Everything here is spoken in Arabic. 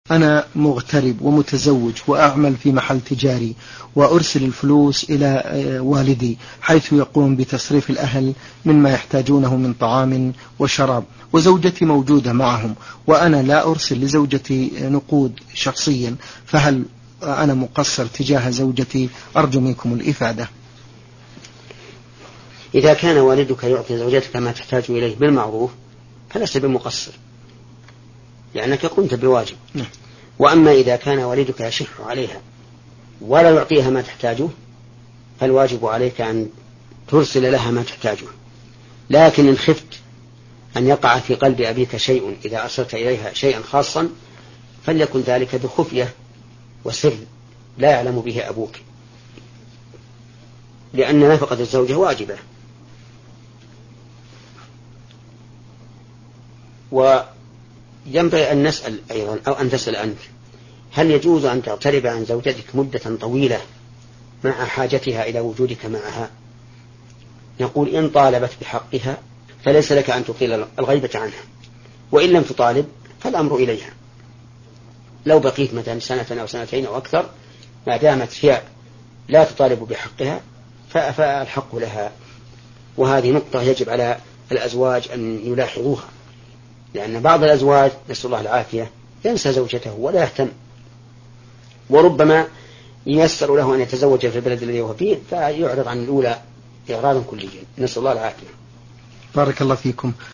أنا مغترب ومتزوج وأعمل في محل تجاري وأرسل الفلوس إلى والدي حيث يقوم بتصريف الأهل مما يحتاجونه من طعام وشراب، وزوجتي موجودة معهم وأنا لا أرسل لزوجتي نقود شخصيا، فهل أنا مقصر تجاه زوجتي؟ أرجو منكم الإفادة. إذا كان والدك يعطي زوجتك ما تحتاج إليه بالمعروف فلست بمقصر لأنك قمت بواجب. وأما إذا كان والدك يشح عليها ولا يعطيها ما تحتاجه فالواجب عليك أن ترسل لها ما تحتاجه. لكن إن خفت أن يقع في قلب أبيك شيء إذا أرسلت إليها شيئا خاصا فليكن ذلك بخفية وسر لا يعلم به أبوك، لأن نفقة الزوجة واجبة. وينبغي أن نسأل أيضا أو أن تسأل أنت، هل يجوز أن تغترب عن زوجتك مدة طويلة مع حاجتها إلى وجودك معها؟ نقول إن طالبت بحقها فليس لك أن تطيل الغيبة عنها، وإن لم تطالب فالأمر إليها. لو بقيت مثلا سنة أو سنتين أو أكثر ما دامت هي لا تطالب بحقها فالحق لها. وهذه نقطة يجب على الأزواج أن يلاحظوها، لأن بعض الأزواج نسأل الله العافية ينسى زوجته ولا يهتم، وربما ييسر له أن يتزوج في البلد الذي هو فيه فيعرض عن الأولى إعراضا كليا، نسأل الله العافية. بارك الله فيكم.